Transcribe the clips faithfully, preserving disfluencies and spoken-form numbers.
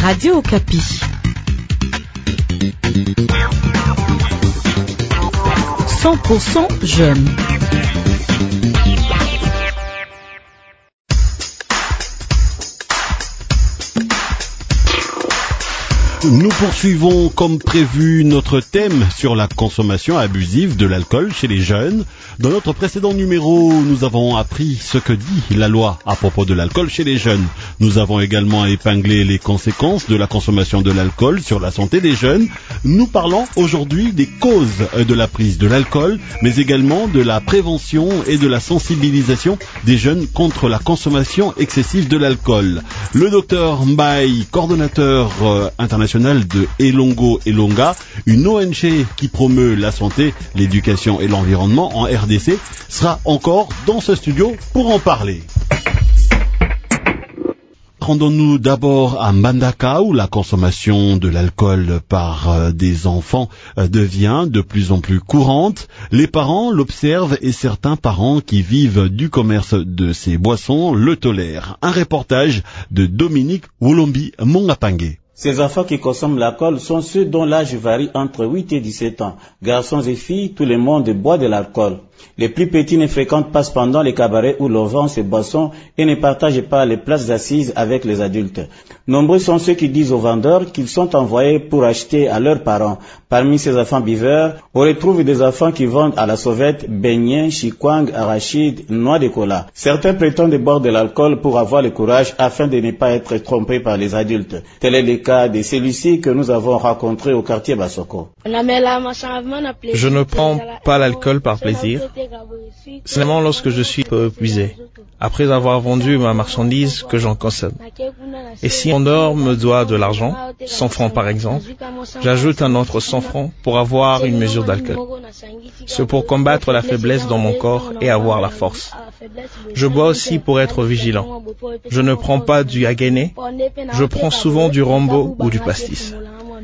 Radio Okapi. cent pour cent jeunes. Nous poursuivons comme prévu notre thème sur la consommation abusive de l'alcool chez les jeunes. Dans notre précédent numéro, nous avons appris ce que dit la loi à propos de l'alcool chez les jeunes. Nous avons également épinglé les conséquences de la consommation de l'alcool sur la santé des jeunes. Nous parlons aujourd'hui des causes de la prise de l'alcool, mais également de la prévention et de la sensibilisation des jeunes contre la consommation excessive de l'alcool. Le docteur Mbaye, coordonnateur euh, international de Elongo Elonga, une O N G qui promeut la santé, l'éducation et l'environnement en R D C, sera encore dans ce studio pour en parler. Rendons-nous d'abord à Mbandaka, où la consommation de l'alcool par euh, des enfants euh, devient de plus en plus courante. Les parents l'observent et certains parents qui vivent du commerce de ces boissons le tolèrent. Un reportage de Dominique Wolombi Mongapangé. Ces enfants qui consomment l'alcool sont ceux dont l'âge varie entre huit et dix-sept ans. Garçons et filles, tout le monde boit de l'alcool. Les plus petits ne fréquentent pas cependant les cabarets où l'on vend ces boissons et ne partagent pas les places assises avec les adultes. Nombreux sont ceux qui disent aux vendeurs qu'ils sont envoyés pour acheter à leurs parents. Parmi ces enfants buveurs, on retrouve des enfants qui vendent à la sauvette beignets, chikwang, arachide, noix de cola. Certains prétendent boire de l'alcool pour avoir le courage afin de ne pas être trompés par les adultes. Tel est le cas de celui-ci que nous avons rencontré au quartier Basoko. Je ne prends pas l'alcool par plaisir, seulement lorsque je suis peu épuisé, après avoir vendu ma marchandise que j'en consomme. Et si mon vendeur me doit de l'argent, cent francs par exemple, j'ajoute un autre cent francs pour avoir une mesure d'alcool. C'est pour combattre la faiblesse dans mon corps et avoir la force. Je bois aussi pour être vigilant. Je ne prends pas du Aguené, je prends souvent du Rambo ou du pastis.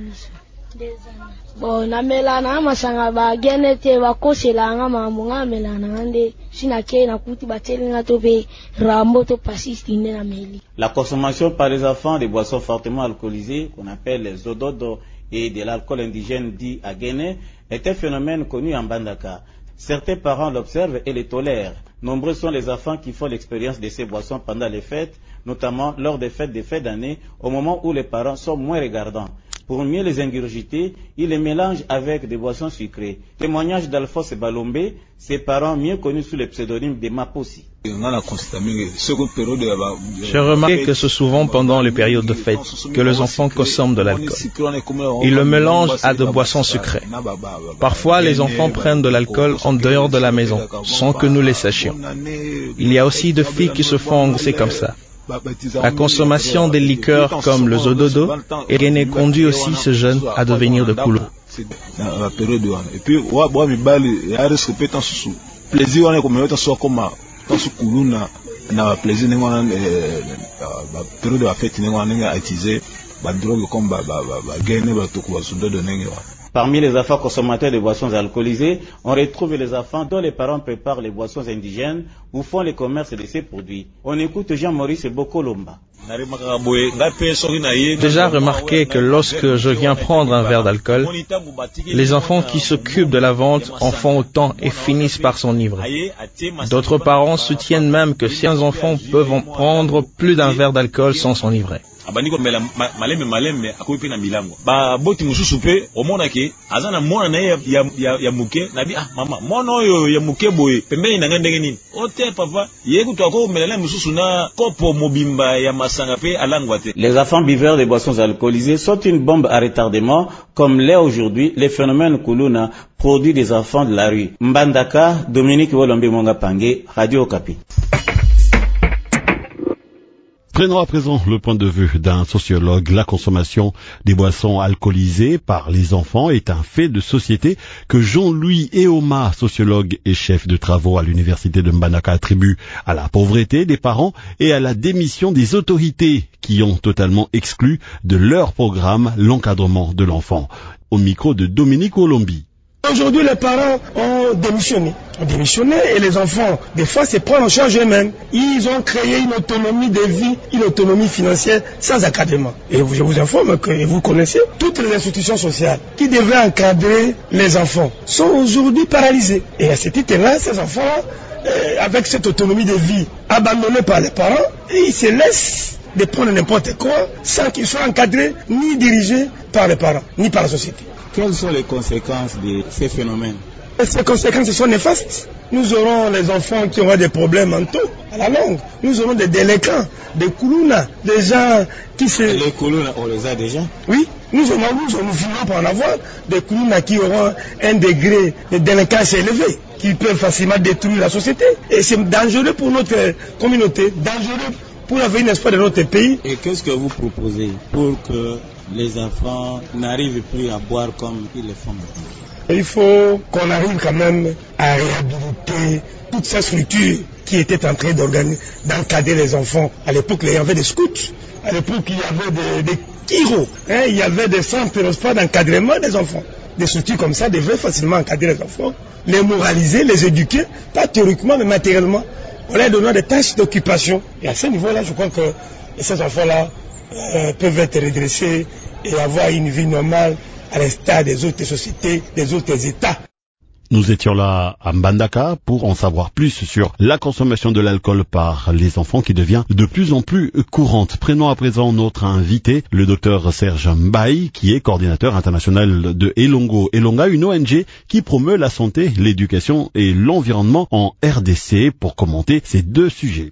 La consommation par les enfants des boissons fortement alcoolisées, qu'on appelle les ododo, et de l'alcool indigène dit Aguené, est un phénomène connu en Mbandaka. Certains parents l'observent et les tolèrent. Nombreux sont les enfants qui font l'expérience de ces boissons pendant les fêtes, notamment lors des fêtes des fêtes d'année, au moment où les parents sont moins regardants. Pour mieux les ingurgiter, ils les mélangent avec des boissons sucrées. Témoignage d'Alphonse Balombe, ses parents mieux connus sous le pseudonyme de Maposi. J'ai remarqué que c'est souvent pendant les périodes de fête que les enfants consomment de l'alcool. Ils le mélangent à de boissons sucrées. Parfois, les enfants prennent de l'alcool en dehors de la maison, sans que nous les sachions. Il y a aussi des filles qui se font engraisser comme ça. La consommation des liqueurs comme le zododo et conduit aussi ces jeunes à devenir de couleurs. Parmi les enfants consommateurs de boissons alcoolisées, on retrouve les enfants dont les parents préparent les boissons indigènes ou font le commerce de ces produits. On écoute Jean-Maurice Bokolomba. Déjà remarqué que lorsque je viens prendre un verre d'alcool, les enfants qui s'occupent de la vente en font autant et finissent par s'enivrer. D'autres parents soutiennent même que certains enfants peuvent en prendre plus d'un verre d'alcool sans s'enivrer. abandiko mela malembe malembe akopi na milango ba boti mususu pe omona ke azana mwana na ya ya ya muke na bi ah mama mwana oyo ya muke boye pembeni na ngandenge nini ote papa yeku to ako mela mususu na kopo mobimba ya masanga pe alangwa te. Les enfants buveurs de boissons alcoolisées sont une bombe à retardement comme l'est aujourd'hui les phénomènes Kuluna produits des enfants de la rue. Mbandaka, Dominique Wolombe Mongapangé, Radio Okapi. Prenons à présent le point de vue d'un sociologue. La consommation des boissons alcoolisées par les enfants est un fait de société que Jean-Louis Eoma, sociologue et chef de travaux à l'université de Mbandaka, attribue à la pauvreté des parents et à la démission des autorités qui ont totalement exclu de leur programme l'encadrement de l'enfant. Au micro de Dominique Olombi. Aujourd'hui, les parents ont démissionné. Ont démissionné et les enfants, des fois, se prennent en charge eux-mêmes. Ils ont créé une autonomie de vie, une autonomie financière sans encadrement. Et je vous informe que vous connaissez toutes les institutions sociales qui devaient encadrer les enfants sont aujourd'hui paralysées. Et à ce titre-là, ces enfants, euh, avec cette autonomie de vie abandonnée par les parents, et ils se laissent de prendre n'importe quoi sans qu'ils soient encadrés ni dirigés par les parents, ni par la société. Quelles sont les conséquences de ces phénomènes? Ces conséquences sont néfastes. Nous aurons les enfants qui auront des problèmes mentaux à la longue. Nous aurons des délinquants, des koulounas, des gens qui se... Les koulounas, on les a déjà? Oui, nous aurons, nous aurons, nous finirons par en avoir des koulounas qui auront un degré de délinquance élevé, qui peuvent facilement détruire la société. Et c'est dangereux pour notre communauté, dangereux pour l'avenir, n'est-ce pas, de notre pays. Et qu'est-ce que vous proposez pour que les enfants n'arrivent plus à boire comme ils le font maintenant? Il faut qu'on arrive quand même à réhabiliter toutes ces structures qui étaient en train d'encadrer les enfants. À l'époque, il y avait des scouts. À l'époque, il y avait des, des kiros. Hein, il y avait des centres, n'est-ce pas, d'encadrement des enfants. Des structures comme ça devaient facilement encadrer les enfants, les moraliser, les éduquer, pas théoriquement, mais matériellement. On leur donnant des tâches d'occupation. Et à ce niveau-là, je crois que ces enfants-là euh, peuvent être redressés et avoir une vie normale à l'instar des autres sociétés, des autres États. Nous étions là à Mbandaka pour en savoir plus sur la consommation de l'alcool par les enfants qui devient de plus en plus courante. Prenons à présent notre invité, le docteur Serge Mbaye, qui est coordinateur international de Elongo Elonga, une O N G qui promeut la santé, l'éducation et l'environnement en R D C, pour commenter ces deux sujets.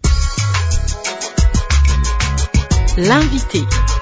L'invité.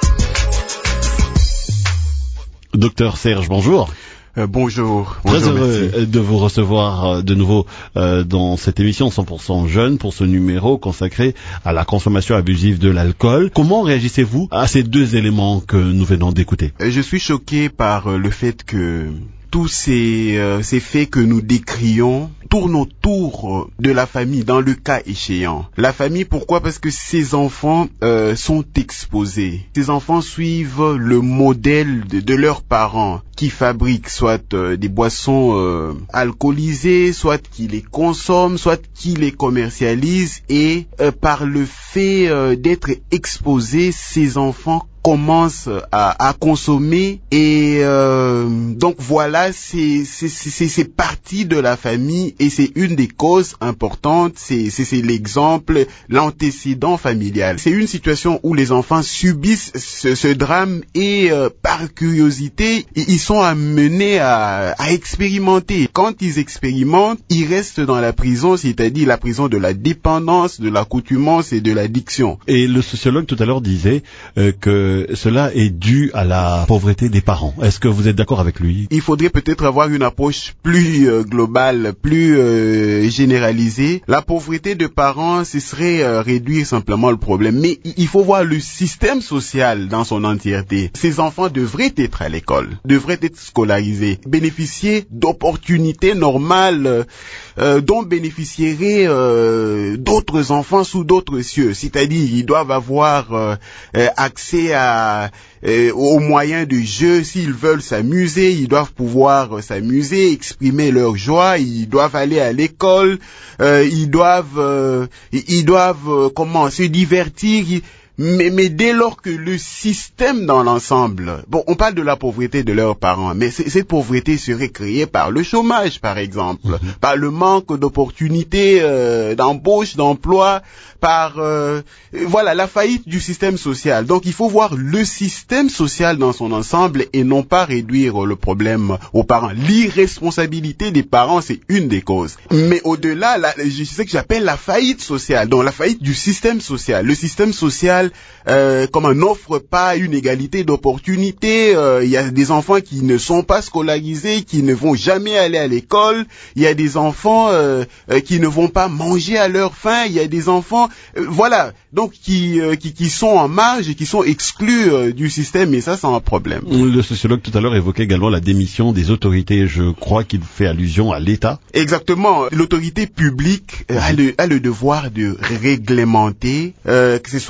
Docteur Serge, bonjour. Euh, bonjour. Très bonjour, heureux merci. de vous recevoir de nouveau euh, dans cette émission cent pour cent Jeunes pour ce numéro consacré à la consommation abusive de l'alcool. Comment réagissez-vous à ces deux éléments que nous venons d'écouter? Je suis choqué par le fait que tous ces, euh, ces faits que nous décrions tournent autour de la famille, dans le cas échéant. La famille, pourquoi? Parce que ces enfants euh, sont exposés. Ces enfants suivent le modèle de, de leurs parents qui fabriquent soit euh, des boissons euh, alcoolisées, soit qui les consomment, soit qui les commercialisent. Et euh, par le fait euh, d'être exposés, ces enfants commence à, à consommer et euh, donc voilà, c'est c'est c'est c'est partie de la famille et c'est une des causes importantes. C'est c'est c'est l'exemple, l'antécédent familial. C'est une situation où les enfants subissent ce, ce drame et euh, par curiosité, ils sont amenés à, à expérimenter. Quand ils expérimentent, ils restent dans la prison, c'est-à-dire la prison de la dépendance, de l'accoutumance et de l'addiction. Et le sociologue tout à l'heure disait euh, que cela est dû à la pauvreté des parents. Est-ce que vous êtes d'accord avec lui? Il faudrait peut-être avoir une approche plus euh, globale, plus euh, généralisée. La pauvreté des parents, ce serait euh, réduire simplement le problème. Mais il faut voir le système social dans son entièreté. Ces enfants devraient être à l'école, devraient être scolarisés, bénéficier d'opportunités normales euh, dont bénéficieraient euh, d'autres enfants sous d'autres cieux. C'est-à-dire, ils doivent avoir euh, euh, accès à À, euh, aux moyens de jeu. S'ils veulent s'amuser, ils doivent pouvoir euh, s'amuser, exprimer leur joie. Ils doivent aller à l'école. Euh, ils doivent, euh, ils doivent euh, comment se divertir. Ils, Mais, mais dès lors que le système dans l'ensemble, bon, on parle de la pauvreté de leurs parents, mais cette pauvreté serait créée par le chômage, par exemple, mmh. par le manque d'opportunités euh, d'embauche, d'emploi, par euh, voilà la faillite du système social. Donc il faut voir le système social dans son ensemble et non pas réduire le problème aux parents. L'irresponsabilité des parents, c'est une des causes. Mais au-delà, là, je sais que j'appelle la faillite sociale, donc la faillite du système social. Le système social Euh, comme on n'offre pas une égalité d'opportunités, il euh, y a des enfants qui ne sont pas scolarisés, qui ne vont jamais aller à l'école, il y a des enfants euh, euh, qui ne vont pas manger à leur faim, il y a des enfants, euh, voilà, donc qui, euh, qui qui sont en marge et qui sont exclus euh, du système, et ça c'est un problème. Le sociologue tout à l'heure évoquait également la démission des autorités, je crois qu'il fait allusion à l'État. Exactement, l'autorité publique euh, a, le, a le devoir de réglementer, euh, que ce soit la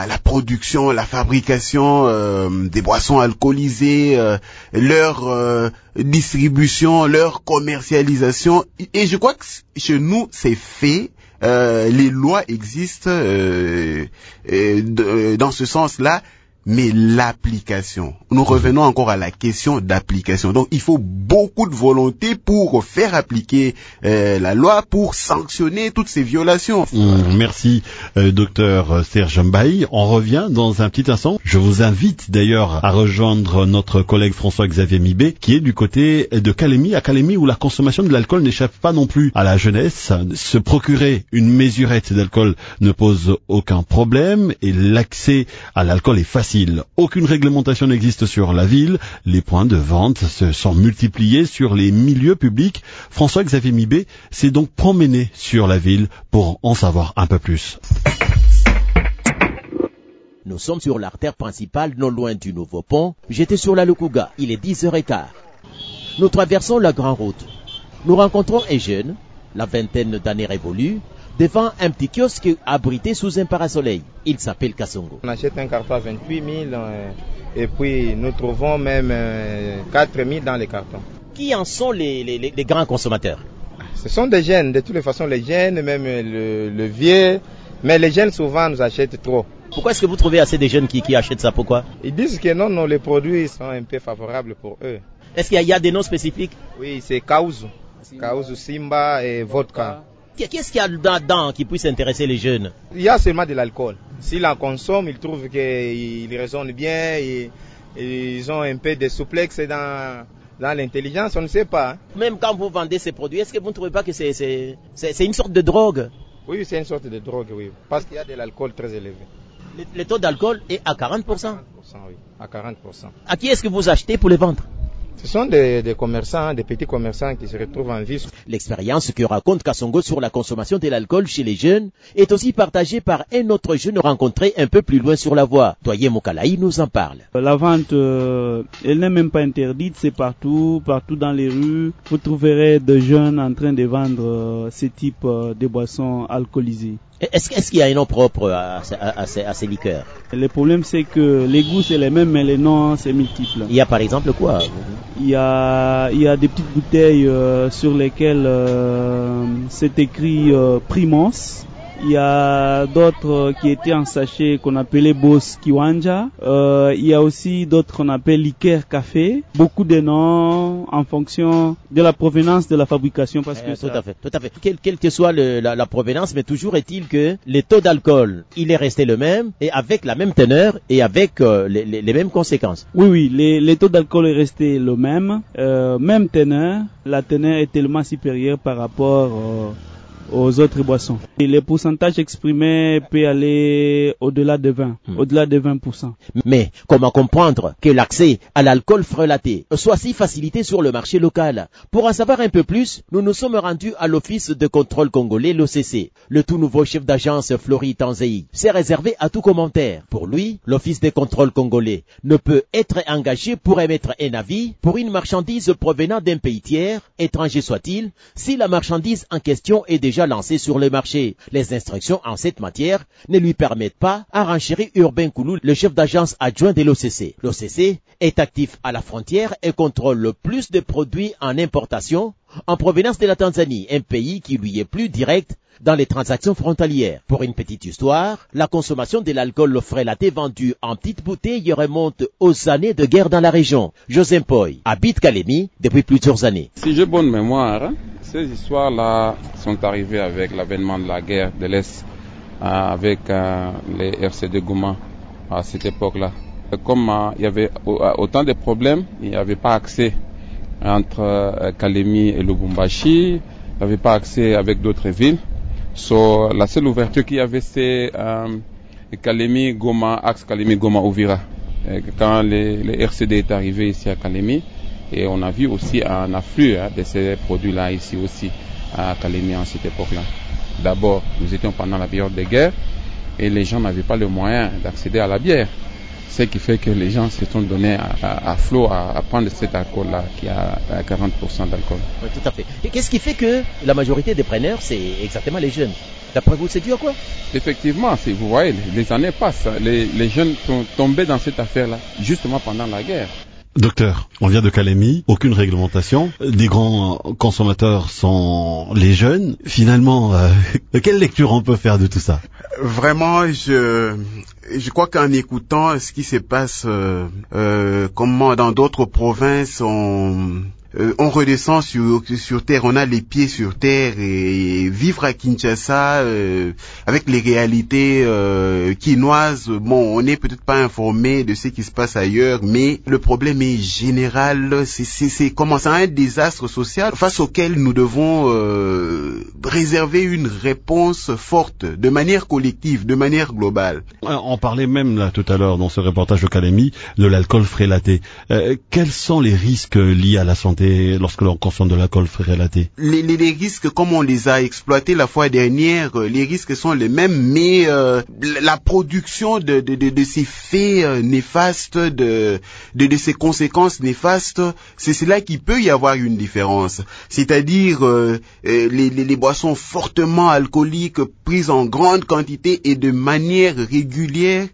la production, la fabrication euh, des boissons alcoolisées, euh, leur euh, distribution, leur commercialisation. Et je crois que chez nous, c'est fait. Euh, les lois existent euh, euh, de, dans ce sens-là. Mais l'application, nous revenons encore à la question d'application. Donc, il faut beaucoup de volonté pour faire appliquer euh, la loi, pour sanctionner toutes ces violations. Mmh, merci, euh, docteur Serge Mbaye. On revient dans un petit instant. Je vous invite d'ailleurs à rejoindre notre collègue François-Xavier Mibé, qui est du côté de Calémie, à Calémie où la consommation de l'alcool n'échappe pas non plus à la jeunesse. Se procurer une mesurette d'alcool ne pose aucun problème et l'accès à l'alcool est facile. Aucune réglementation n'existe sur la ville. Les points de vente se sont multipliés sur les milieux publics. François-Xavier Mibé s'est donc promené sur la ville pour en savoir un peu plus. Nous sommes sur l'artère principale, non loin du nouveau pont. J'étais sur la Lukuga. Il est dix heures quinze. Nous traversons la grande route. Nous rencontrons un jeune, la vingtaine d'années révolues, devant un petit kiosque abrité sous un parasoleil. Il s'appelle Kasongo. On achète un carton à vingt-huit mille euh, et puis nous trouvons même euh, quatre mille dans les cartons. Qui en sont les, les, les grands consommateurs? Ce sont des jeunes, de toutes les façons les jeunes, même le, le vieux, mais les jeunes souvent nous achètent trop. Pourquoi est-ce que vous trouvez assez de jeunes qui, qui achètent ça? Pourquoi? Ils disent que non, non, les produits sont un peu favorables pour eux. Est-ce qu'il y a, il y a des noms spécifiques? Oui, c'est Kauzu, Kauzu, Simba et vodka. Qu'est-ce qu'il y a dedans qui puisse intéresser les jeunes? Il y a seulement de l'alcool. S'ils en consomment, ils trouvent qu'ils raisonnent bien, et, et ils ont un peu de souplesse dans, dans l'intelligence, on ne sait pas. Même quand vous vendez ces produits, est-ce que vous ne trouvez pas que c'est, c'est, c'est, c'est une sorte de drogue? Oui, c'est une sorte de drogue, oui, parce qu'il y a de l'alcool très élevé. Le, le taux d'alcool est à quarante pour cent? quarante pour cent, oui, à quarante pour cent. À qui est-ce que vous achetez pour les vendre? Ce sont des, des commerçants, des petits commerçants qui se retrouvent en vie. L'expérience que raconte Kasongo sur la consommation de l'alcool chez les jeunes est aussi partagée par un autre jeune rencontré un peu plus loin sur la voie. Toye Mokalaï nous en parle. La vente, euh, elle n'est même pas interdite, c'est partout, partout dans les rues. Vous trouverez des jeunes en train de vendre euh, ce type euh, de boissons alcoolisées. Est-ce, est-ce qu'il y a un nom propre à, à, à, ces, à ces liqueurs? Le problème, c'est que les goûts, c'est les mêmes, mais les noms, c'est multiple. Il y a par exemple quoi? Il y a, il y a des petites bouteilles euh, sur lesquelles euh, c'est écrit euh, Primos. Il y a d'autres qui étaient en sachet qu'on appelait Boss Kiwanja. Euh, il y a aussi d'autres qu'on appelle liqueur café. Beaucoup de noms en fonction de la provenance de la fabrication. Parce eh, que tout ça... à fait, tout à fait. Quelle, quelle que soit le, la, la provenance, mais toujours est-il que le taux d'alcool, il est resté le même et avec la même teneur et avec euh, les, les, les mêmes conséquences. Oui, oui, les, les taux d'alcool est resté le même, euh, même teneur. La teneur est tellement supérieure par rapport euh, aux autres boissons. Et les pourcentages exprimés peuvent aller au-delà de vingt, hmm. au-delà de vingt pour cent. Mais comment comprendre que l'accès à l'alcool frelaté soit si facilité sur le marché local? Pour en savoir un peu plus, nous nous sommes rendus à l'Office de contrôle congolais, l'O C C. Le tout nouveau chef d'agence, Flori Tanzei, s'est réservé à tout commentaire. Pour lui, l'Office de contrôle congolais ne peut être engagé pour émettre un avis pour une marchandise provenant d'un pays tiers, étranger soit-il, si la marchandise en question est déjà lancé sur le marché. Les instructions en cette matière ne lui permettent pas, à renchérir Urbain Koulou, le chef d'agence adjoint de l'O C C. L'O C C est actif à la frontière et contrôle le plus de produits en importation en provenance de la Tanzanie, un pays qui lui est plus direct dans les transactions frontalières. Pour une petite histoire, la consommation de l'alcool frelaté vendu en petites bouteilles remonte aux années de guerre dans la région. José Mpoy habite Calémie depuis plusieurs années. Si j'ai bonne mémoire, hein, ces histoires-là sont arrivées avec l'avènement de la guerre de l'Est, euh, avec euh, les R C D Goma à cette époque-là. Comme euh, il y avait autant de problèmes, il n'y avait pas accès entre euh, Calémie et Lubumbashi, il n'y avait pas accès avec d'autres villes. So, la seule ouverture qu'il y avait, c'est euh, Calémie, Goma, axe Calémie, Goma, Ouvira. Et quand les, les R C D est arrivé ici à Calémie, et on a vu aussi un afflux hein, de ces produits-là ici aussi à Calémie en cette époque-là. D'abord, nous étions pendant la période de guerre et les gens n'avaient pas le moyen d'accéder à la bière. Ce qui fait que les gens se sont donnés à, à, à flot à, à prendre cet alcool-là qui a quarante pour cent d'alcool. Oui, tout à fait. Et qu'est-ce qui fait que la majorité des preneurs, c'est exactement les jeunes? D'après vous, c'est dû à quoi? Effectivement, si vous voyez, les années passent. Les, les jeunes sont tombés dans cette affaire-là, justement pendant la guerre. Docteur, on vient de Calémie, aucune réglementation, des grands consommateurs sont les jeunes. Finalement, euh, quelle lecture on peut faire de tout ça? Vraiment, je je crois qu'en écoutant ce qui se passe, euh, euh, comment dans d'autres provinces, on Euh, on redescend sur sur terre, on a les pieds sur terre, et vivre à Kinshasa euh, avec les réalités euh, quinoises, bon, on n'est peut-être pas informé de ce qui se passe ailleurs, mais le problème est général. C'est c'est c'est commence à un désastre social face auquel nous devons euh, réserver une réponse forte, de manière collective, de manière globale. On parlait même là tout à l'heure dans ce reportage de Calémie de l'alcool frélaté. Euh, quels sont les risques liés à la santé lorsque l'on consomme de l'alcool frélaté? Les, les, les risques, comme on les a exploités la fois dernière, les risques sont les mêmes, mais euh, la production de, de, de, de ces faits euh, néfastes, de, de, de ces conséquences néfastes, c'est là qu'il peut y avoir une différence. C'est-à-dire euh, les, les, les boissons fortement alcooliques prises en grande quantité et de manière régulière,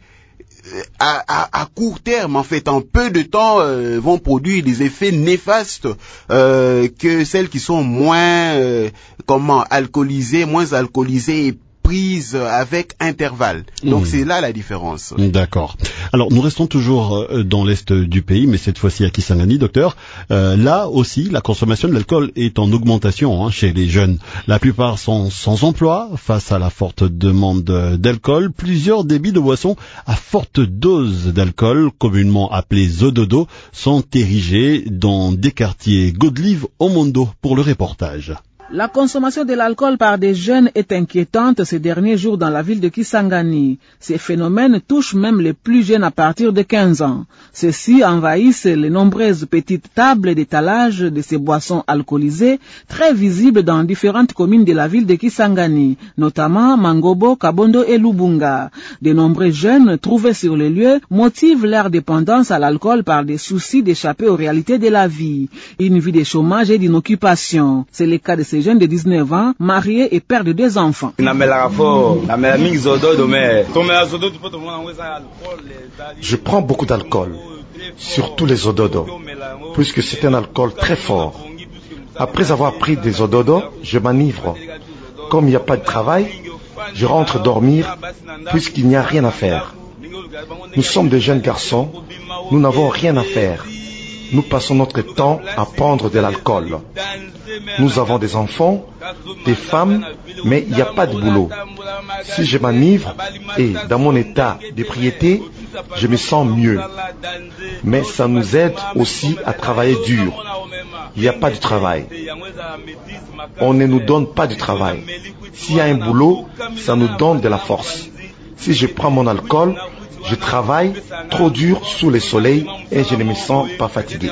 À, à, à court terme, en fait, en peu de temps, euh, vont produire des effets néfastes euh, que celles qui sont moins, euh, comment, alcoolisées, moins alcoolisées et prises avec intervalle. Donc mmh. c'est là la différence. D'accord. Alors nous restons toujours dans l'est du pays, mais cette fois-ci à Kisangani, docteur. Euh, là aussi, la consommation de l'alcool est en augmentation hein, chez les jeunes. La plupart sont sans emploi face à la forte demande d'alcool. Plusieurs débits de boissons à forte dose d'alcool, communément appelés zododo, sont érigés dans des quartiers. Godelive Omondo pour le reportage. La consommation de l'alcool par des jeunes est inquiétante ces derniers jours dans la ville de Kisangani. Ces phénomènes touchent même les plus jeunes à partir de quinze ans. Ceux-ci envahissent les nombreuses petites tables d'étalage de ces boissons alcoolisées, très visibles dans différentes communes de la ville de Kisangani, notamment Mangobo, Kabondo et Lubunga. De nombreux jeunes trouvés sur les lieux motivent leur dépendance à l'alcool par des soucis d'échapper aux réalités de la vie. Une vie de chômage et d'inoccupation. C'est le cas de ces jeunes de dix-neuf ans, marié et père de deux enfants. Je prends beaucoup d'alcool, surtout les ododo, puisque c'est un alcool très fort. Après avoir pris des ododo, je m'enivre. Comme il n'y a pas de travail, je rentre dormir, puisqu'il n'y a rien à faire. Nous sommes des jeunes garçons, nous n'avons rien à faire. Nous passons notre temps à prendre de l'alcool. Nous avons des enfants, des femmes, mais il n'y a pas de boulot. Si je m'enivre et dans mon état d'ébriété, je me sens mieux. Mais ça nous aide aussi à travailler dur. Il n'y a pas de travail. On ne nous donne pas de travail. S'il y a un boulot, ça nous donne de la force. Si je prends mon alcool, je travaille trop dur sous le soleil et je ne me sens pas fatigué.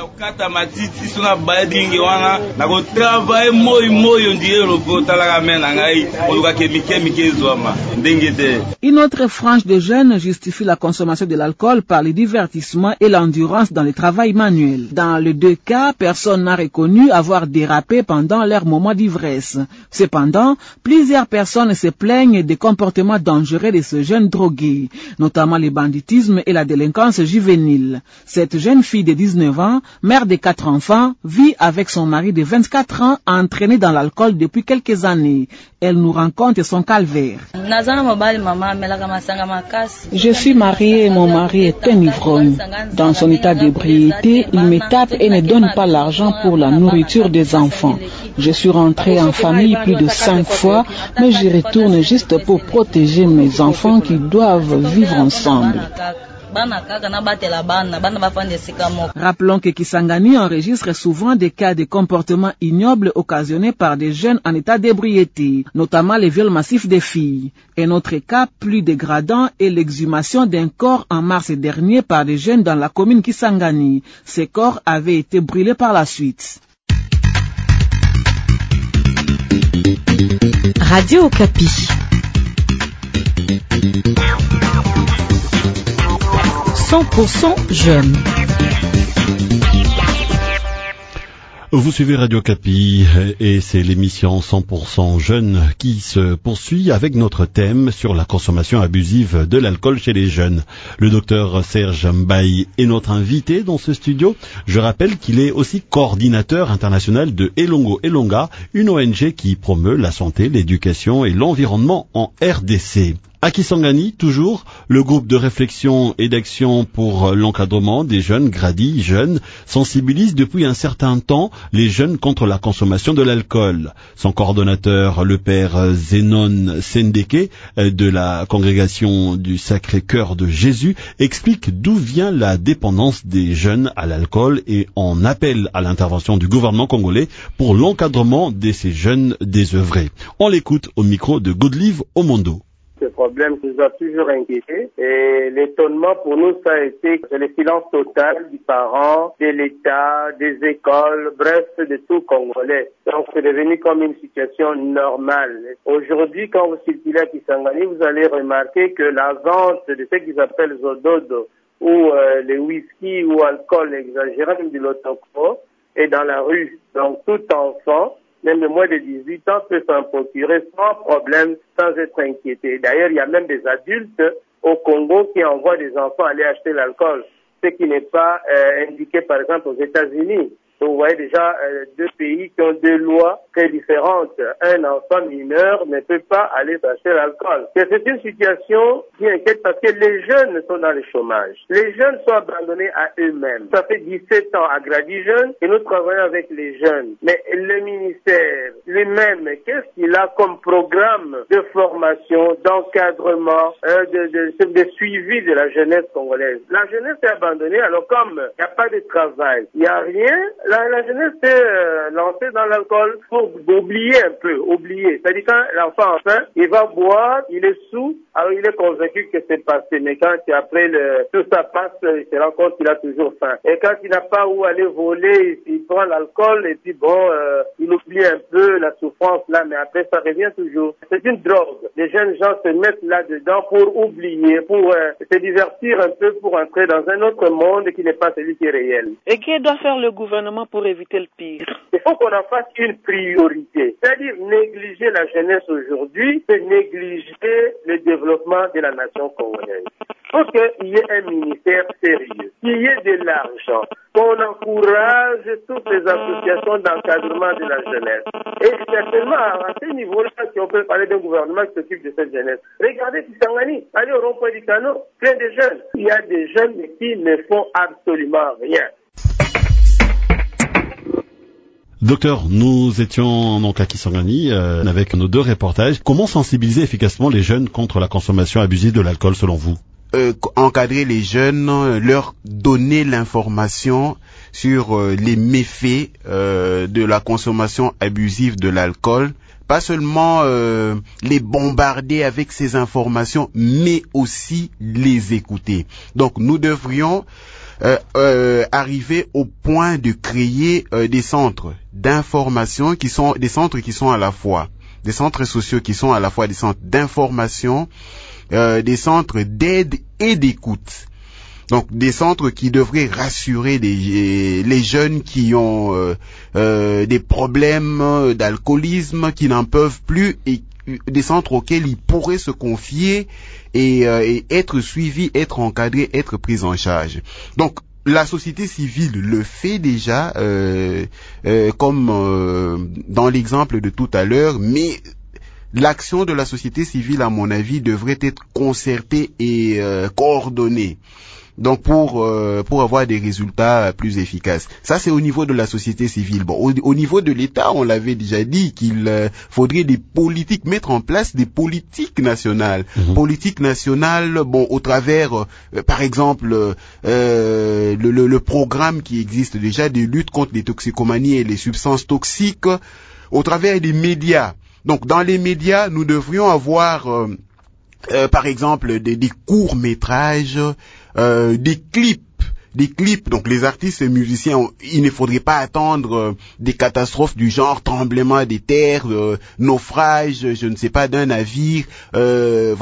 Une autre frange de jeunes justifie la consommation de l'alcool par le divertissement et l'endurance dans le travail manuel. Dans les deux cas, personne n'a reconnu avoir dérapé pendant leur moment d'ivresse. Cependant, plusieurs personnes se plaignent des comportements dangereux de ces jeunes drogués, notamment les banditisme et la délinquance juvénile. Cette jeune fille de dix-neuf ans, mère de quatre enfants, vit avec son mari de vingt-quatre ans entraîné dans l'alcool depuis quelques années. Elle nous raconte son calvaire. Je suis mariée et mon mari est un ivrogne. Dans son état d'ébriété, il me tape et ne donne pas l'argent pour la nourriture des enfants. Je suis rentrée en famille plus de cinq fois, mais je retourne juste pour protéger mes enfants qui doivent vivre ensemble. Rappelons que Kisangani enregistre souvent des cas de comportements ignobles occasionnés par des jeunes en état d'ébriété, notamment les viols massifs des filles. Un autre cas plus dégradant est l'exhumation d'un corps en mars dernier par des jeunes dans la commune Kisangani. Ces corps avaient été brûlés par la suite. Radio Okapi. cent pour cent jeunes. Vous suivez Radio Kapi et c'est l'émission cent pour cent Jeunes qui se poursuit avec notre thème sur la consommation abusive de l'alcool chez les jeunes. Le docteur Serge Mbaye est notre invité dans ce studio. Je rappelle qu'il est aussi coordinateur international de Elongo Elonga, une O N G qui promeut la santé, l'éducation et l'environnement en R D C. À Kisangani, toujours, le groupe de réflexion et d'action pour l'encadrement des jeunes, Gradi Jeunes, sensibilise depuis un certain temps les jeunes contre la consommation de l'alcool. Son coordonnateur, le père Zenon Sendeke, de la congrégation du Sacré-Cœur de Jésus, explique d'où vient la dépendance des jeunes à l'alcool et en appelle à l'intervention du gouvernement congolais pour l'encadrement de ces jeunes désœuvrés. On l'écoute au micro de Godlive Omondo. Ce problème nous a toujours inquiétés et l'étonnement pour nous, ça a été le silence total du parent, de l'État, des écoles, bref, de tout Congolais. Donc c'est devenu comme une situation normale. Aujourd'hui, quand vous circulez à Kisangani, vous allez remarquer que la vente de ce qu'ils appellent Zododo ou euh, les whisky ou alcool exagéré, même du lotokro, est dans la rue. Donc tout enfant, même de moins de dix-huit ans, peut s'en procurer sans problème, sans être inquiété. D'ailleurs, il y a même des adultes au Congo qui envoient des enfants aller acheter l'alcool, ce qui n'est pas euh, indiqué, par exemple, aux États-Unis. Donc, vous voyez déjà euh, deux pays qui ont deux lois très différentes. Un enfant mineur ne peut pas aller acheter l'alcool. C'est une situation qui inquiète parce que les jeunes sont dans le chômage. Les jeunes sont abandonnés à eux-mêmes. Ça fait dix-sept ans à Gradi Jeunes et nous travaillons avec les jeunes. Mais le ministère lui-même, qu'est-ce qu'il a comme programme de formation, d'encadrement, euh, de, de, de suivi de la jeunesse congolaise? La jeunesse est abandonnée, alors comme il n'y a pas de travail, il n'y a rien, La, la jeunesse est euh, lancée dans l'alcool pour oublier un peu, oublier. C'est-à-dire quand l'enfant enfin, il va boire, il est sous, alors il est convaincu que c'est passé. Mais quand après le, tout ça passe, il se rend compte qu'il a toujours faim. Et quand il n'a pas où aller voler, il prend l'alcool et puis bon, euh, il oublie un peu la souffrance là, mais après ça revient toujours. C'est une drogue. Les jeunes gens se mettent là-dedans pour oublier, pour euh, se divertir un peu, pour entrer dans un autre monde qui n'est pas celui qui est réel. Et que doit faire le gouvernement pour éviter le pire? Il faut qu'on en fasse une priorité. C'est-à-dire négliger la jeunesse aujourd'hui, c'est négliger le développement de la nation congolaise. Il faut qu'il y ait un ministère sérieux, qu'il y ait de l'argent, qu'on encourage toutes les associations d'encadrement de la jeunesse. Et certainement, à ce niveau-là, si on peut parler d'un gouvernement qui s'occupe de cette jeunesse. Regardez Kisangani, allez au rond-point du Canot, plein de jeunes. Il y a des jeunes qui ne font absolument rien. Docteur, nous étions donc à Kisangani euh, avec nos deux reportages. Comment sensibiliser efficacement les jeunes contre la consommation abusive de l'alcool selon vous? Euh, encadrer les jeunes, leur donner l'information sur euh, les méfaits euh, de la consommation abusive de l'alcool. Pas seulement euh, les bombarder avec ces informations, mais aussi les écouter. Donc nous devrions Euh, euh, arriver au point de créer euh, des centres d'information qui sont des centres qui sont à la fois des centres sociaux qui sont à la fois des centres d'information, euh, des centres d'aide et d'écoute. Donc des centres qui devraient rassurer les, les jeunes qui ont euh, euh, des problèmes d'alcoolisme, qui n'en peuvent plus, et des centres auxquels ils pourraient se confier et, euh, et être suivis, être encadrés, être pris en charge. Donc la société civile le fait déjà, euh, euh, comme euh, dans l'exemple de tout à l'heure, mais l'action de la société civile, à mon avis, devrait être concertée et euh, coordonnée. Donc pour euh, pour avoir des résultats plus efficaces. Ça c'est au niveau de la société civile. Bon, au, au niveau de l'État, on l'avait déjà dit qu'il euh, faudrait des politiques, mettre en place des politiques nationales. Mmh. Politiques nationales, bon, au travers, euh, par exemple, euh, le, le, le programme qui existe déjà de lutte contre les toxicomanies et les substances toxiques, au travers des médias. Donc dans les médias, nous devrions avoir euh, Euh, par exemple des, des courts-métrages, euh, des clips, des clips. Donc les artistes et musiciens, il ne faudrait pas attendre euh, des catastrophes du genre tremblement des terres, euh, naufrage, je ne sais pas, d'un navire, euh, voilà,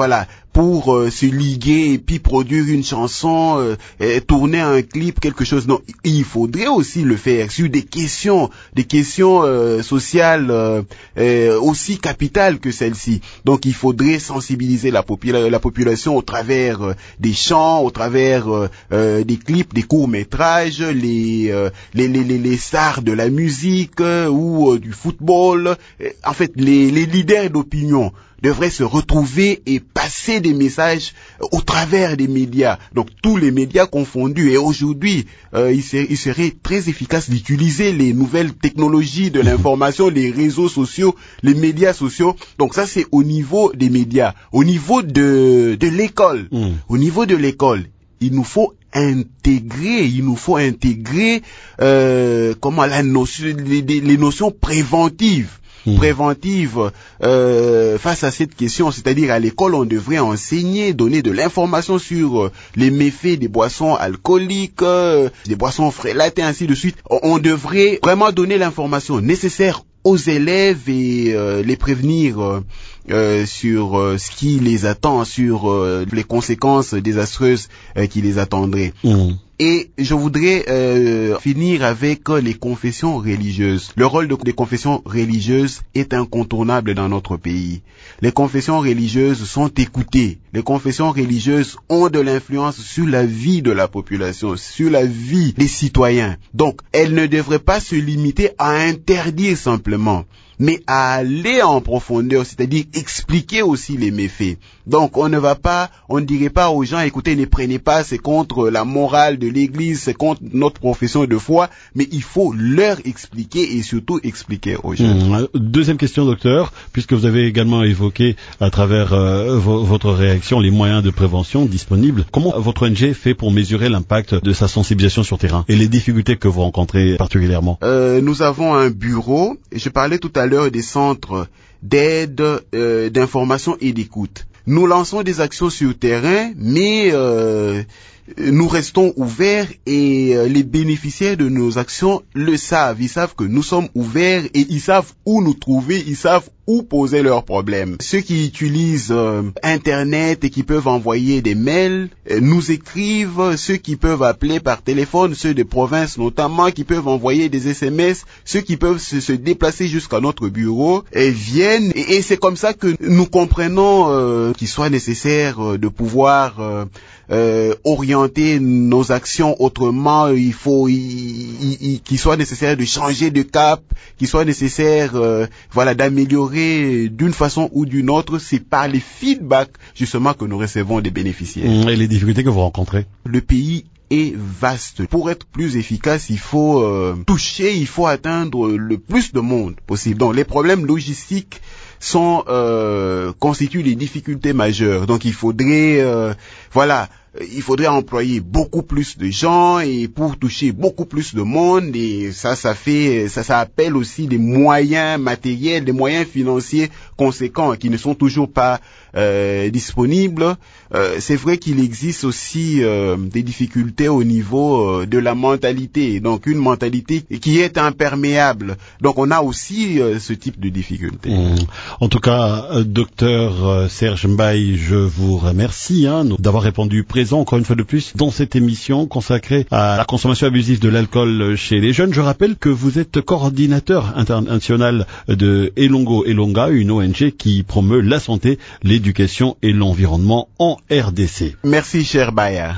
pour euh, se liguer et puis produire une chanson, euh, et tourner un clip, quelque chose. Non, il faudrait aussi le faire sur des questions, des questions euh, sociales euh, euh, aussi capitales que celles-ci. Donc il faudrait sensibiliser la, popula- la population au travers euh, des chants, au travers euh, euh, des clips, des courts-métrages, les, euh, les, les, les, les stars de la musique euh, ou euh, du football. En fait, les, les leaders d'opinion devraient se retrouver et passer des messages au travers des médias, donc tous les médias confondus. Et aujourd'hui, euh, il, serait, il serait très efficace d'utiliser les nouvelles technologies de l'information, les réseaux sociaux, les médias sociaux. Donc ça, c'est au niveau des médias. Au niveau de, de l'école, mmh. au niveau de l'école, il nous faut intégrer, il nous faut intégrer euh, comment la notion, les, les notions préventives. Mmh. préventive euh, face à cette question, c'est-à-dire à l'école on devrait enseigner, donner de l'information sur euh, les méfaits des boissons alcooliques, euh, des boissons frélatées, ainsi de suite. On devrait vraiment donner l'information nécessaire aux élèves et euh, les prévenir euh, euh, sur euh, ce qui les attend, sur euh, les conséquences désastreuses euh, qui les attendraient. Mmh. Et je voudrais euh, finir avec les confessions religieuses. Le rôle de, des confessions religieuses est incontournable dans notre pays. Les confessions religieuses sont écoutées. Les confessions religieuses ont de l'influence sur la vie de la population, sur la vie des citoyens. Donc, elles ne devraient pas se limiter à interdire simplement, mais à aller en profondeur, c'est-à-dire expliquer aussi les méfaits. Donc, on ne va pas, on ne dirait pas aux gens, écoutez, ne prenez pas, c'est contre la morale de l'Église, c'est contre notre profession de foi, mais il faut leur expliquer et surtout expliquer aux gens. Mmh. Deuxième question, docteur, puisque vous avez également évoqué à travers euh, vo- votre réaction les moyens de prévention disponibles, comment votre O N G fait pour mesurer l'impact de sa sensibilisation sur terrain et les difficultés que vous rencontrez particulièrement? euh, Nous avons un bureau, et je parlais tout à l'heure des centres d'aide, euh, d'information et d'écoute. Nous lançons des actions sur terrain, mais euh, nous restons ouverts et euh, les bénéficiaires de nos actions le savent. Ils savent que nous sommes ouverts et ils savent où nous trouver, ils savent où poser leurs problèmes. Ceux qui utilisent euh, Internet et qui peuvent envoyer des mails, euh, nous écrivent, ceux qui peuvent appeler par téléphone, ceux des provinces notamment, qui peuvent envoyer des S M S, ceux qui peuvent se, se déplacer jusqu'à notre bureau, et viennent. Et, et c'est comme ça que nous comprenons euh, qu'il soit nécessaire euh, de pouvoir euh, euh, orienter nos actions autrement. Il faut il, il, il, qu'il soit nécessaire de changer de cap, qu'il soit nécessaire euh, voilà d'améliorer d'une façon ou d'une autre. C'est par les feedbacks justement que nous recevons des bénéficiaires. Et les difficultés que vous rencontrez? Le pays est vaste. Pour être plus efficace, il faut euh, toucher, il faut atteindre le plus de monde possible. Donc les problèmes logistiques sont euh, constituent des difficultés majeures. Donc il faudrait euh, voilà il faudrait employer beaucoup plus de gens et pour toucher beaucoup plus de monde, et ça, ça fait, ça, ça appelle aussi des moyens matériels, des moyens financiers conséquents qui ne sont toujours pas euh, disponibles. Euh, c'est vrai qu'il existe aussi euh, des difficultés au niveau euh, de la mentalité, donc une mentalité qui est imperméable. Donc on a aussi euh, ce type de difficultés. Mmh. En tout cas, euh, docteur euh, Serge Mbaye, je vous remercie hein, d'avoir répondu présent encore une fois de plus dans cette émission consacrée à la consommation abusive de l'alcool chez les jeunes. Je rappelle que vous êtes coordinateur international de Elongo Elonga, une O N G qui promeut la santé, l'éducation et l'environnement en R D C. Merci cher Baya.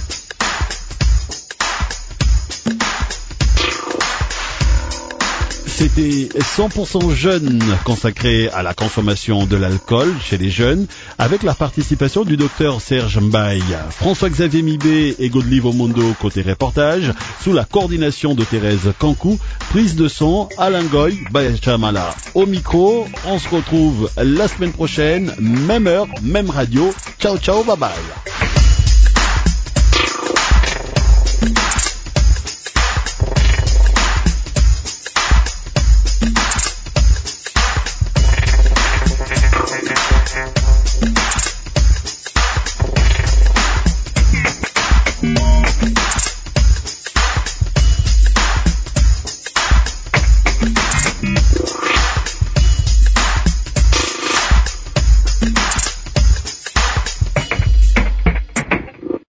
C'était cent pour cent jeunes consacré à la consommation de l'alcool chez les jeunes avec la participation du docteur Serge Mbaye, François-Xavier Mibé et Godelive Omondo côté reportage sous la coordination de Thérèse Kankou, prise de son Alain Goy, Bayachamala. Au micro, on se retrouve la semaine prochaine, même heure, même radio. Ciao ciao, bye bye.